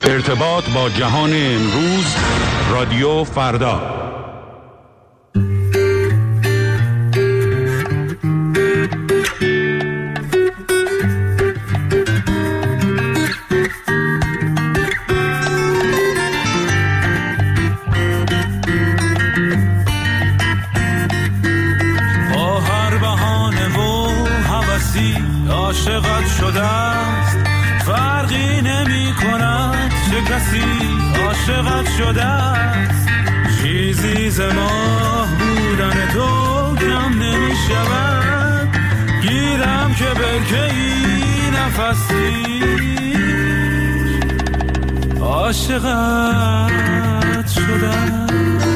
ارتباط با جهان امروز، رادیو فردا. عاشقت شده است، فرقی نمی کند چه کسی عاشقت شده است. چیزی ز ماه بودن تو کم نمی شود، گیرم که برکه‌ای نفسی عاشقت شده است.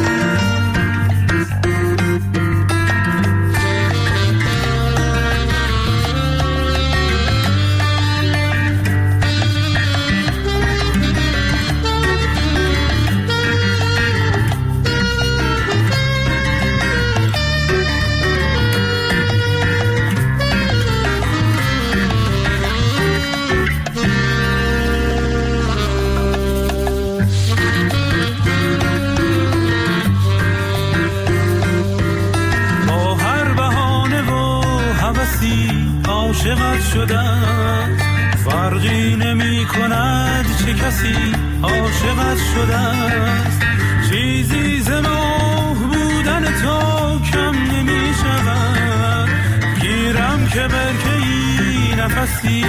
عاشقت شده فرقی نمی کند چه کسی عاشقت شده است. چیزی ز ماه بودن تو کم نمی شود، گیرم که برکه‌ای نفسی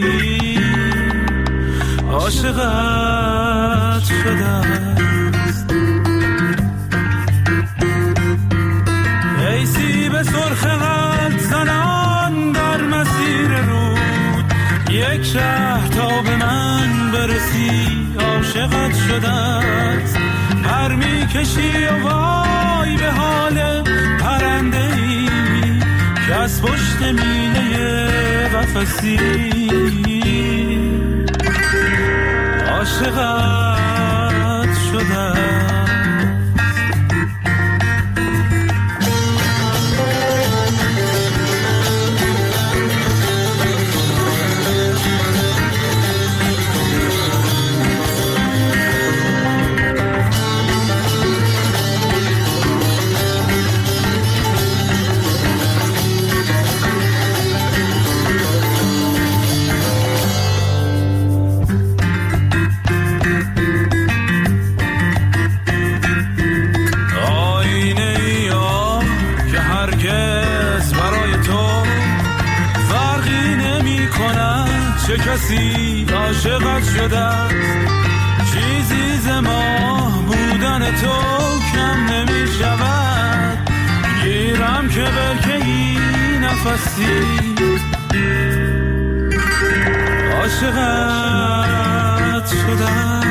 عاشقت شده است. ای سیب سرخ قد زنان در مسیر رود، یک شهر تا به من برسی عاشقت شده است. پر می کشی و وای به حال پرنده ای که از پشت میله قفسی عاشقت شده است. چه کسی عاشقت شده است. چیزی ز ماه بودن تو کم نمی شود، گیرم که برکه‌ای نفسی عاشقت شده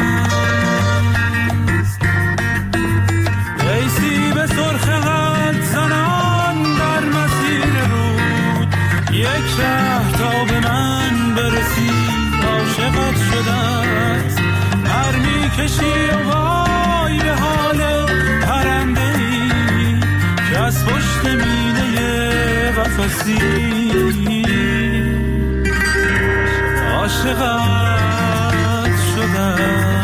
است. ای سیب سرخ قد زنان در مسیر رود، یک شهر تا به من برسی عاشقت شده است. پر می کشی و وای به حال پرنده ای که از پشت میله قفسی عاشقت شده است.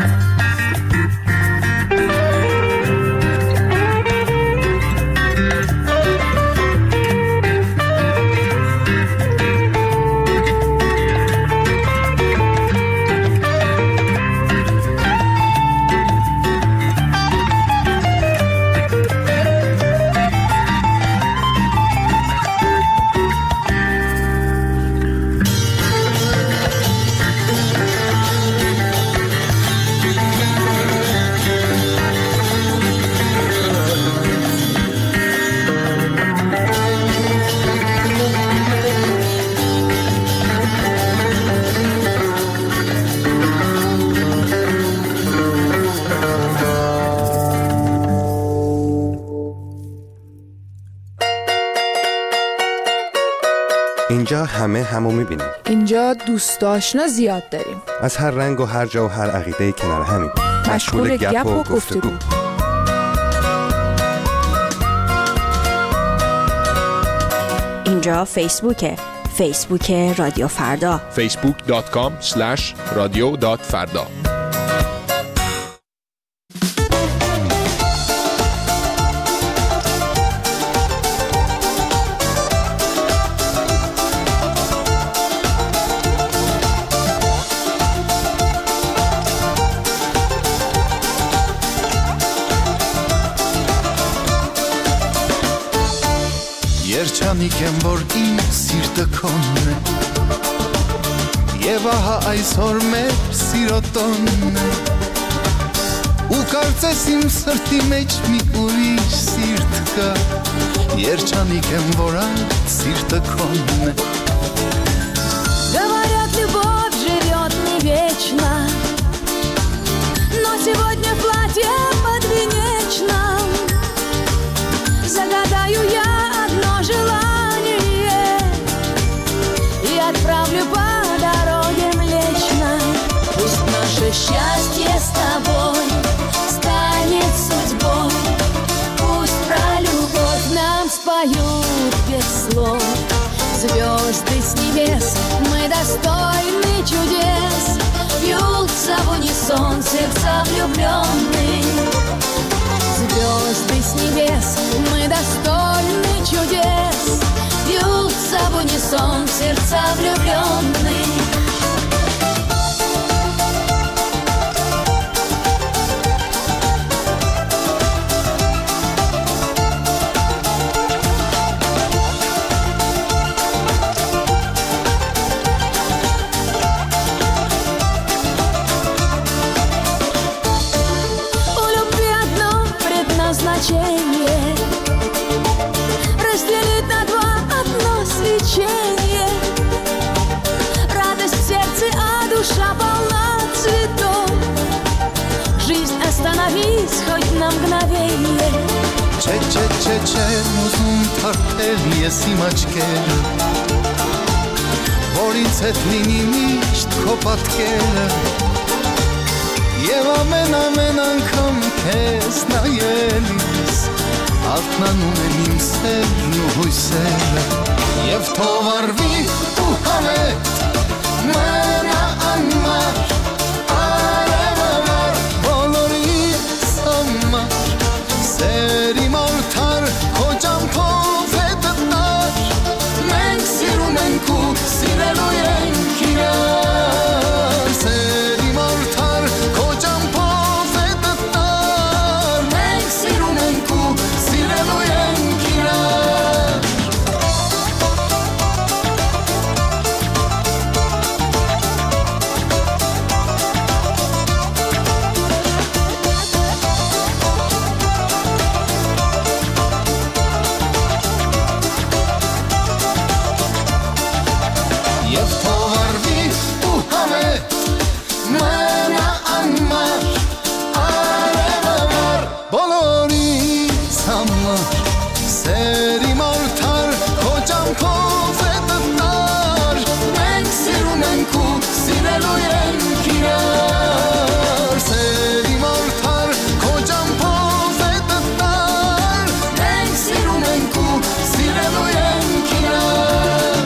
اینجا همه همو میبینیم. اینجا دوست آشنا زیاد داریم، از هر رنگ و هر جا و هر عقیده کنار همیم، مشغول گپ و گفتگو. اینجا فیسبوک رادیو فردا، facebook.com/radio.farda. Երջանիկ եմ, որ իմ սիրտը քոնն է Եվ ահա այսօր մեր սիրո տոնն է Ու կարծես իմ սրտի մեջ մի ուրիշ սիրտ կա Երջանիկ եմ, որ այդ սիրտը քոնն է Говорят, любовь живет не вечно Но сегодня в платье подвенечном Загадаю я одно желание И отправлю по дороге Млечной Пусть наше счастье с тобой станет судьбой Пусть про любовь нам споют без слов Звезды с небес, мы достойны чудес Бьются в унисон сердца влюбленных Звезды с небес, мы достойны чудес Бьются в унисон сердца влюбленных Разделить на два одно свечение Радость в сердце, а душа полна цветов Жизнь остановись хоть на мгновение Չեմ ուզում թարթել ես իմ աչքերը Որ ինձ հետ լինի միշտ քո պատկերը Եվ ամեն անգամ քեզ նայելիս Արթնանում եմ իմ սերն ու հույսերը Եվ թող արվի ու համետ մնա անմար Արևամար բոլորիս համար Սեր իմ արդար քո ճամփով է դտար Մենք սիրում ենք ու սիրելու ենք իրար Սեր իմ արդար քո ճամփով է դտար Մենք սիրում ենք ու սիրելու ենք իրար Եվ թող արվի ու համետ մնա անմար Արևամար բոլորիս համար Սեր իմ արդար քո ճամփով է դտար Մենք սիրում ենք ու սիրելու ենք իրար Սեր իմ արդար քո ճամփով է դտար Մենք սիրում ենք ու սիրելու ենք իրար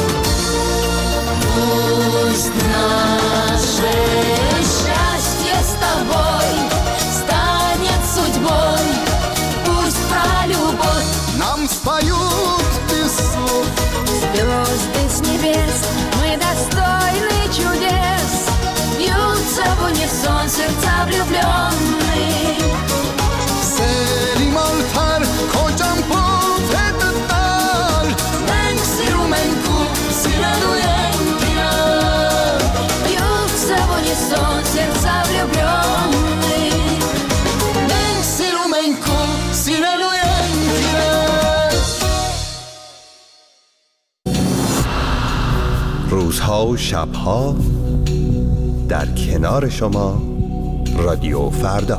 Пусть наше счастье с тобой станет судьбой Пусть про любовь нам споют без слов Звезды с небес, мы достойны чудес Бьются в унисон сердца влюбленных Սեր իմ արդար քո ճամփով է դտար Մենք սիրում ենք ու սիրելու ենք իրար Бьются в унисон сердца влюбленных Մենք սիրում ենք ու սիրելու ենք իրար روزها و شبها در کنار شما رادیو فردا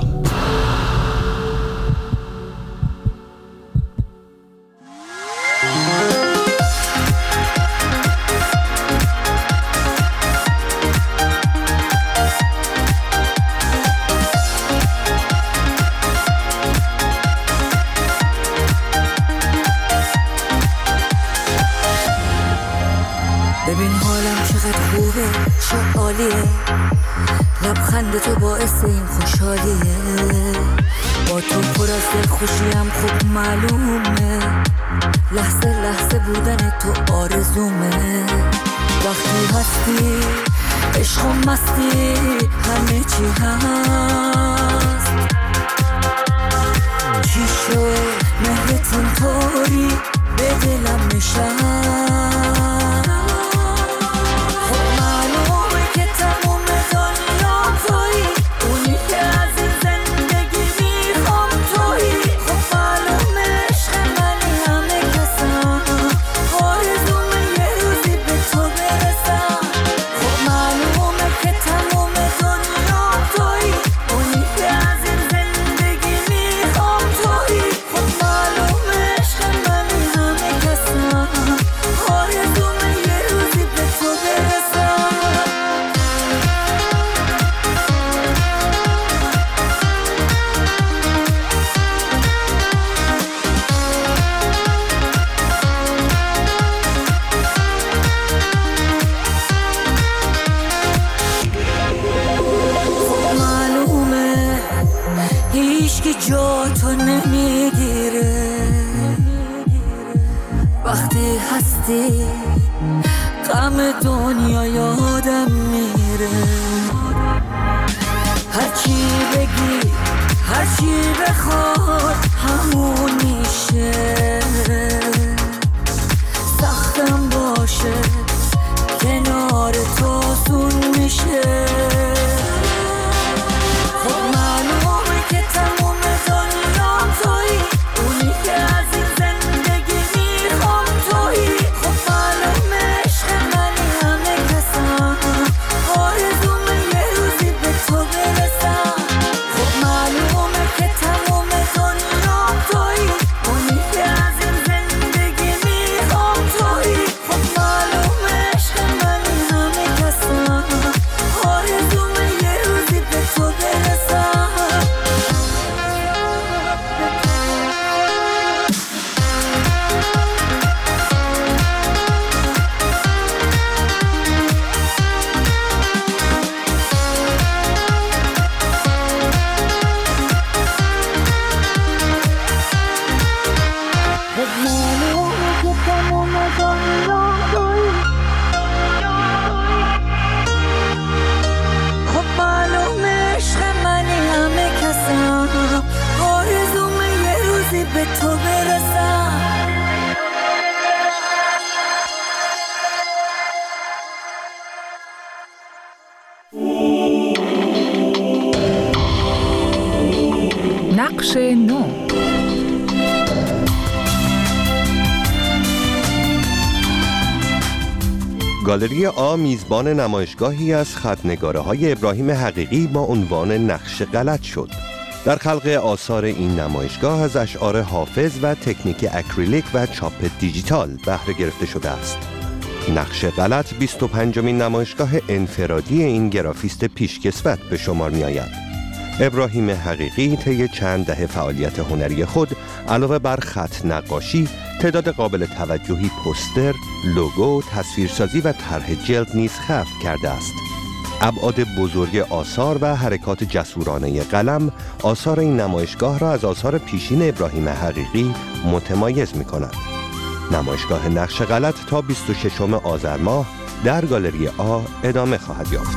ببین حالم چقدر خوبه چه عالیه لبخند تو باعث این خوشحالیه با تو پر از دلخوشیم خوب معلومه لحظه لحظه بودن تو آرزومه وقتی هستی عشق و مستی همه چی هست چی شد مهرت اینطوری به دلم نشست. خب معلومه که تموم دنیا تویی، اونی که از این زندگی میخوام تویی. خب معلومه عشق منی همه کسم، آرزومه یه روزی به تو برسم. خب معلومه که تموم دنیا تویی، اونی که از این زندگی میخوام تویی. خب معلومه عشق منی همه کسم، آرزومه یه روزی به تو برسم. خب معلومه هیچ که جا تو نمیگیره، وقتی هستی غم دنیا یادم میره. هرچی بگی هرچی بخواد همون میشه، سختم باشه کنار تو آسون میشه. خب معلومه که تموم دنیا تویی، اونی که از این زندگی میخوام تویی. خب معلومه عشق منی همه کسم، آرزومه یه روزی به تو برسم. خب معلومه که تموم دنیا تویی، اونی که از این زندگی میخوام تویی. خب معلومه عشق منی همه کسم، آرزومه یه روزی به تو برسم. خب معلومه که تموم دنیا تویی، خب معلومه عشق منی همه کسم، آرزومه یه روزی به تو برسم. نقش نو. گالری آ میزبان نمایشگاهی از خط‌نگاره‌های ابراهیم حقیقی با عنوان نقش غلط شد. در خلق آثار این نمایشگاه از اشعار حافظ و تکنیک اکریلیک و چاپ دیجیتال بهره گرفته شده است. نقش غلط 25مین نمایشگاه انفرادی این گرافیست پیشکسوت به شمار می آید. ابراهیم حقیقی طی چند دهه فعالیت هنری خود علاوه بر خط نقاشی، تعداد قابل توجهی پوستر، لوگو، تصویرسازی و طرح جلد نیز خلق کرده است. ابعاد بزرگ آثار و حرکات جسورانه قلم آثار این نمایشگاه را از آثار پیشین ابراهیم حقیقی متمایز می کند. نمایشگاه نقش غلط تا 26 آذر ماه در گالری آ ادامه خواهد یافت.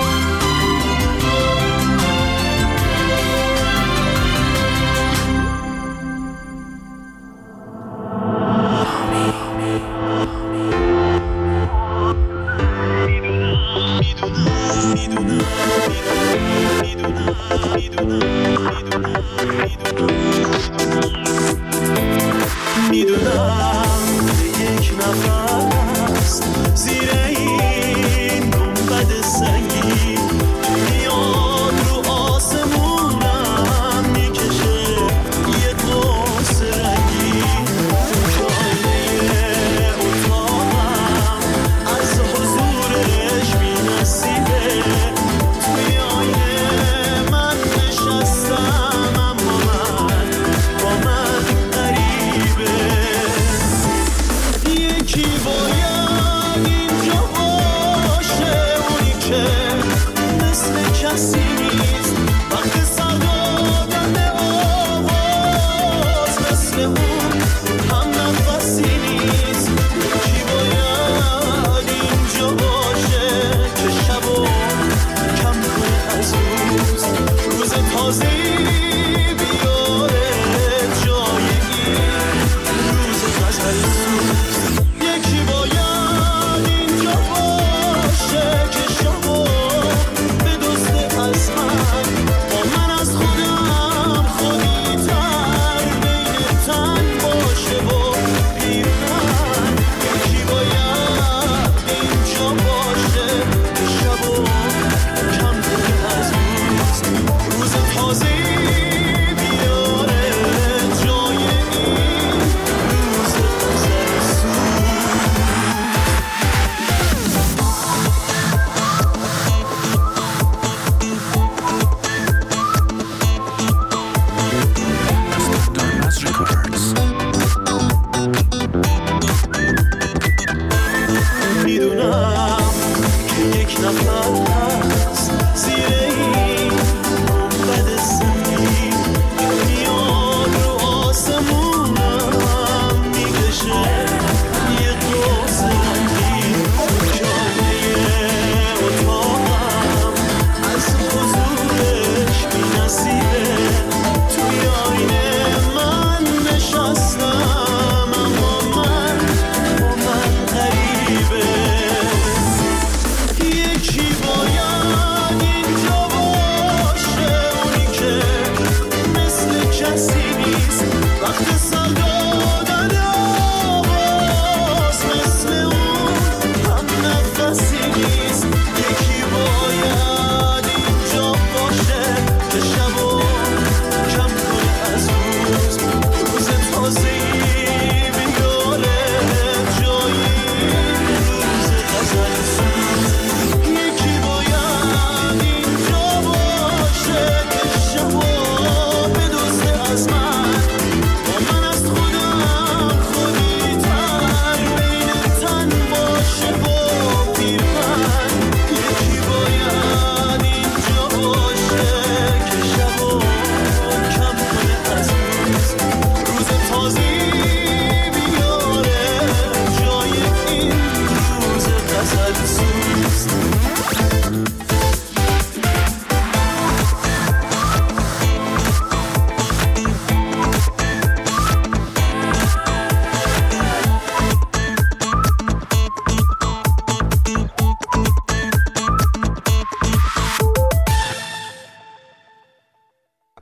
میدونم یک نفس زیر این گنبد سنگی میاد رو آسمونم میکشه یه قوس رنگی تو آینه اتاقم از حضورش می‌نسیده توی آینه من نشستم اما من با من غریبه یکی باید اینجا باشه اونی که مثل کسی نیست وقت سر دادن به آواز مثل اون هم نفسی نیست یکی باید اینجا باشه که شبو کم کنه از روز تازه‌ای بیاره جای این روز غزل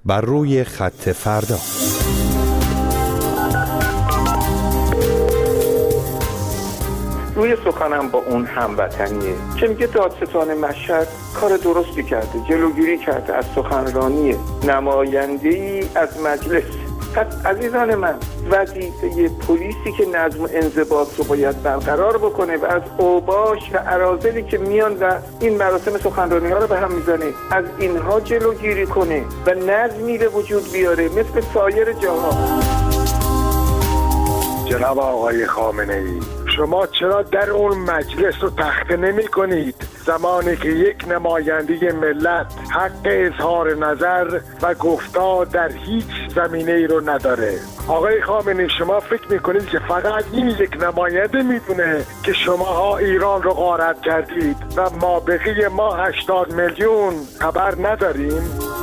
بر روی خط فردا. روی سخنم با اون هموطنیه که میگه دادستان مشهد کار درستی کرده، جلوگیری کرده از سخنرانی نماینده‌ای از مجلس. پس عزیزان من، وظیفه پلیسی که نظم و انضباط رو باید برقرار بکنه و از اوباش و اراذلی که میان و این مراسم سخنرانی ها رو به هم میزنه از اینها جلوگیری کنه و نظمی به وجود بیاره مثل سایر جاها. جناب آقای خامنه‌ای، شما چرا در اون مجلس رو تخته نمی کنید زمانی که یک نماینده ملت حق اظهار نظر و گفتار در هیچ زمینه ای رو نداره؟ آقای خامنه‌ای، شما فکر میکنید که فقط این یک نماینده میدونه که شماها ایران رو غارت کردید و ما بقیه ما 80 میلیون خبر نداریم؟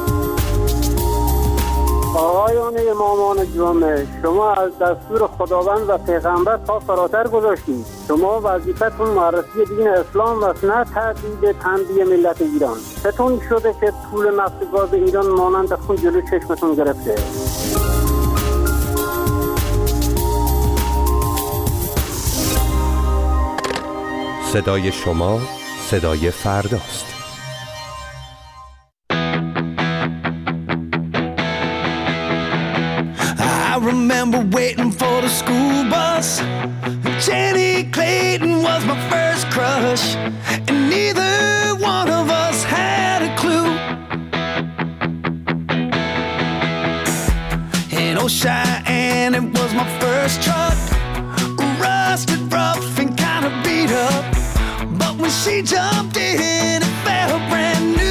آقایان امامان جامعه، شما از دستور خداوند و پیغمبر تا فراتر گذاشتید. شما وظیفتون معرفی دین اسلام و نه تهدید تنبیه ملت ایران. چطور شده که طول نفت گاز ایران مانند خون جلو چشمتون گرفته؟ صدای شما صدای فرداست. I remember waiting for the school bus. Jenny Clayton was my first crush, and neither one of us had a clue. In old Cheyenne, it was my first truck, rusted, rough, and kind of beat up. But when she jumped in, it felt brand new.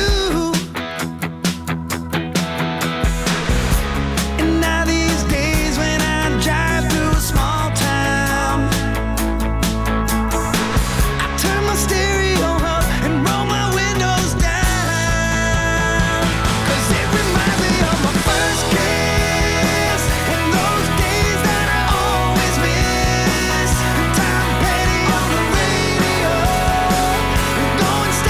Going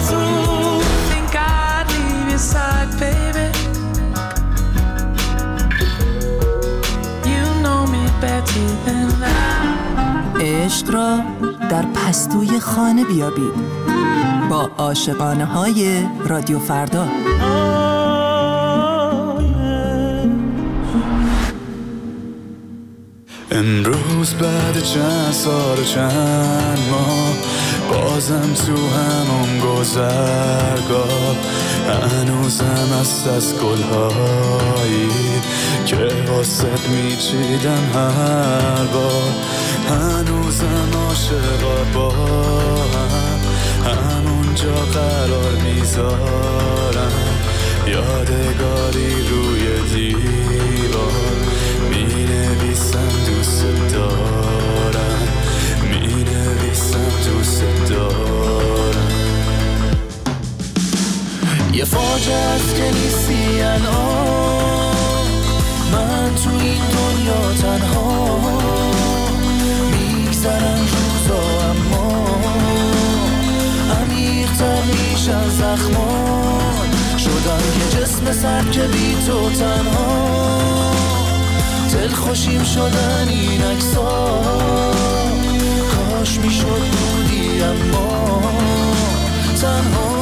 through. Think I'd leave your side, baby. You know me better than that. عشق را در پستوی خانه بیابید با عاشقانه های رادیو فردا. امروز بعد چند سال و چند ماه بازم تو همون گذرگاه هنوزم هست از گلهایی که واسط میچیدم هر بار هنوزم عاشقا با همونجا قرار میذارم یادگاری روی دیوار مینویسم دوست دارم مینویسم دوست دارم یه فاجعه است که نیستی الان من تو این دنیا تنها میگذرن روزا اما عمیق‌تر میشن زخمان شدم که جسم سرد که بی تو تنها دلخوشیم شدن این عکس‌ها کاش میشد بودی اما تنها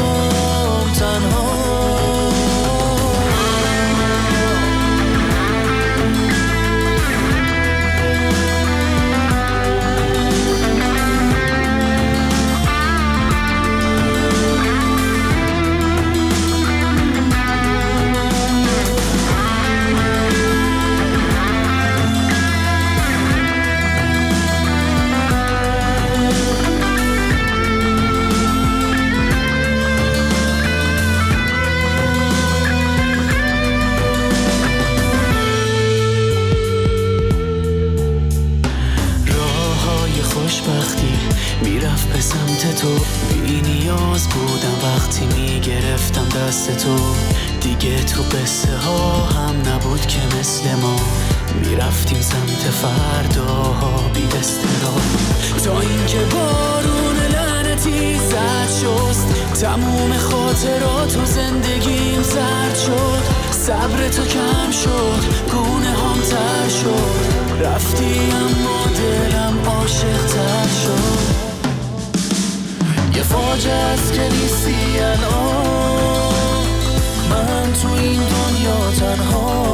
میرفت به سمت تو بی نیاز بودم وقتی میگرفتم دست تو دیگه تو قصه ها هم نبود که مثل ما میرفتیم سمت فرداها بی استراحت تا اینکه بارون لعنتی زد شست تموم خاطرات و زندگیم زرد شد صبر تو کم شد گونه هم تر شد رفتی اما دلم عاشق تر شد یه فاجعه است که نیستی الان من تو این دنیا تنها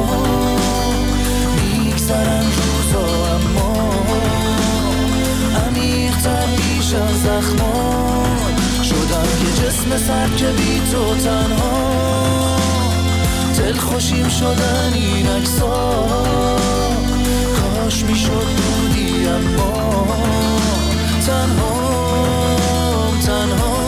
میگذرن روزا اما عمیق‌تر میشن زخمان شدم که جسم سرد که بی تو تنها دلخوشیم شدن این عکس‌ها کاش میشد بودی اما تنها